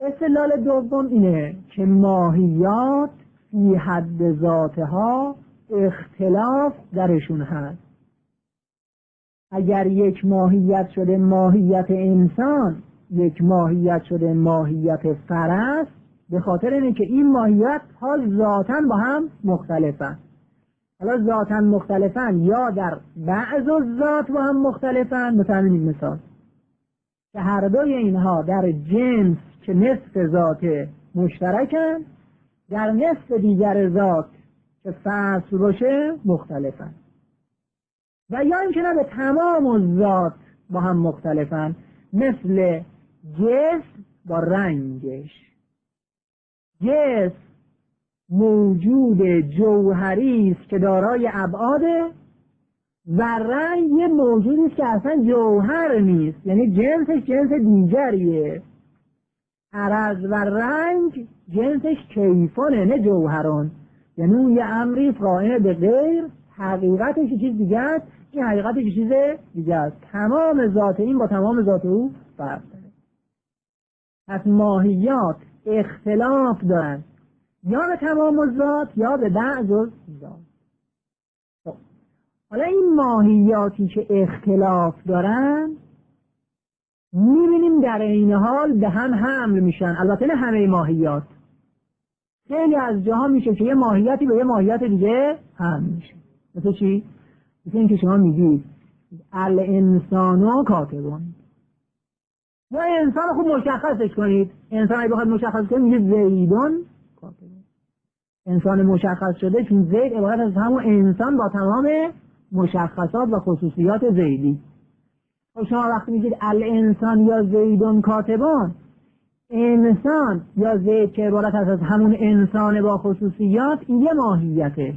استدلال دوم اینه که ماهیات فی حد ذاتها اختلاف درشون هست. اگر یک ماهیت شده ماهیت انسان، یک ماهیت شده ماهیت فرس، به خاطر اینه که این ماهیت ها ذاتاً با هم مختلفن. حالا ذاتاً مختلفن یا در بعض الذات با هم مختلفن، مثلا این مثال که هر دوی اینها در جنس که نصف ذات مشترکن، در نصف دیگر ذات که فصل باشه مختلفن. و یا اینکه نه به تمام الذات با هم مختلفن، مثل جسم با رنگش. جسم موجود جوهری است که دارای ابعاده و رنگ یه موجودی است که اصلا جوهر نیست، یعنی جنسش جنس دیگریه. عرض و رنگ جنسش کیفانه نه جوهران، یعنی اون یه امری قائم به غیر، حقیقتش چیز دیگه است، این حقیقتش چیز دیگه است. تمام ذات این با تمام ذات او فرق داره. پس ماهیات اختلاف دارن، یا به تمام ذات یا به بعض ذات. حالا این ماهیاتی که اختلاف دارن میبینیم در این حال به هم حمل میشن. البته نه همه ماهیات، خیلی از جاها میشه که یه ماهیتی به یه ماهیت دیگه حمل میشه. مثل چی؟ مثل این که شما میگید الانسانو کاتبون، یا انسان خوب مشخصش کنید. انسان اگه بخواد مشخص کنید میگه زیدون کاتبون. انسان مشخص شده، چون زید عبارت از همون انسان با تمام مشخصات و خصوصیات زیدی. شما وقتی میگید الانسان یا زیدون کاتبان، انسان یا زید که عبارت از همون انسان با خصوصیات، این یه ماهیته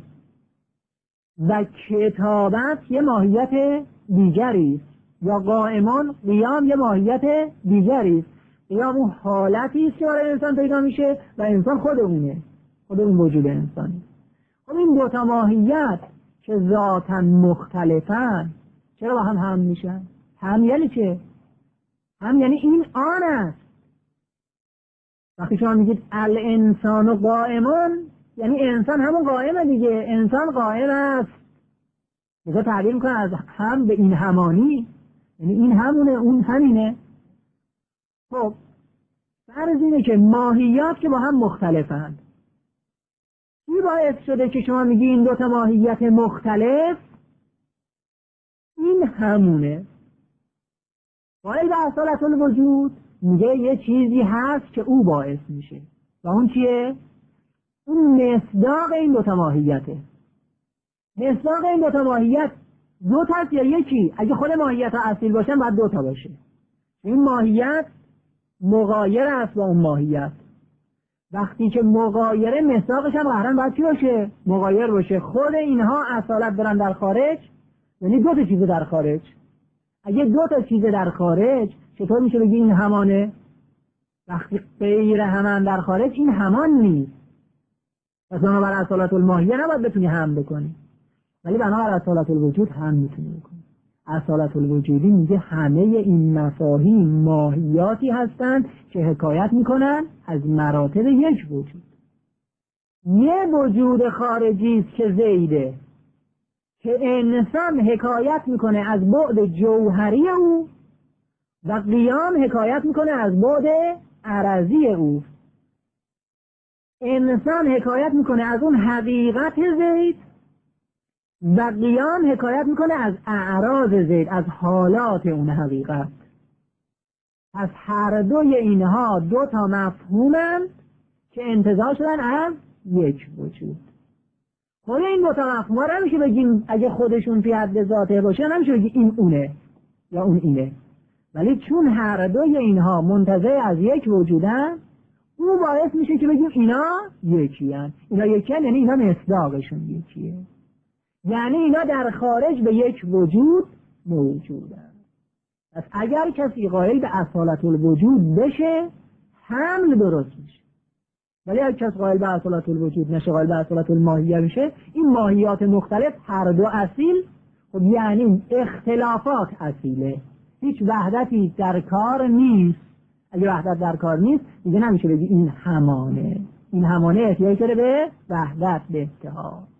و کتابت یه ماهیت دیگری است. یا قائمان، قیام یه ماهیت دیگری است. قیام اون حالتی است که برای انسان پیدا میشه و انسان خود اونه، خود اون وجود انسانی. خب این دوتا ماهیت که ذاتاً مختلفن چرا با هم حمل میشن؟ هم یعنی چه؟ هم یعنی این آن است. وقتی شما میگید الانسان و قائمان، یعنی انسان همون قائمه دیگه، انسان قائم است. مثلا تعبیر میکنه از هم به این همانی، یعنی این همونه اون همینه. خب فرض اینه که ماهیات که با هم مختلفند، چی باعث شده که شما میگی این دوتا ماهیت مختلف این همونه؟ قائل به اصالت الوجود میگه یه چیزی هست که او باعث میشه و اون چیه؟ اون مصداق این دوتا ماهیته. مصداق این دوتا ماهیت دو تاست یا یکی؟ اگه خود ماهیت ها اصیل باشن باید دوتا باشه. این ماهیت مغایر است با اون ماهیت. وقتی که مغایره، مصداقش هم قهرن باید چی باشه؟ مغایر باشه. خود اینها اصالت دارن در خارج، یعنی دو تا چیز در خارج. اگه دو تا چیز در خارج چطور میشه بگی این همانه؟ وقتی غیر همان در خارج این همان نیست. پس بنابر اصالت الماهیه نباید بتونی هم بکنی، ولی بنابر اصالت الوجود هم میتونی بکنی. اصالت الوجودی میگه همه این مفاهیم ماهیاتی هستند که حکایت میکنن از مراتب یک وجود. یه وجود خارجی است که زیده، که انسان حکایت میکنه از بعد جوهری او و قیام حکایت میکنه از بعد عرضی او. انسان حکایت میکنه از اون حقیقت زید و قیام حکایت میکنه از اعراض زید، از حالات اون حقیقت. پس هر دوی اینها دو تا مفهومند که انتزاع شدن از یک وجود. خود این دو تا مفهوم نمیشه بگیم اگه خودشون فی حد ذاته باشه نمیشه بگیم این اونه یا اون اینه، ولی چون هر دوی اینها منتزع از یک وجودن، اون باعث میشه که بگیم اینا یکی هن. اینا یکی هن یعنی اینا مصداقشون یکیه، یعنی اینا در خارج به یک وجود موجودن. پس اگر کسی قائل به اصالت الوجود بشه حمل درست میشه، ولی اگر کسی قائل به اصالت الوجود نشه، قائل به اصالت الماهیه بشه، این ماهیات مختلف هر دو اصیل، خب یعنی اختلافات اصیله، هیچ وحدتی در کار نیست. اگه وحدت در کار نیست دیگه نمیشه بگی این همانه. این همانه احتیاج داره به وحدت، به اتحاد.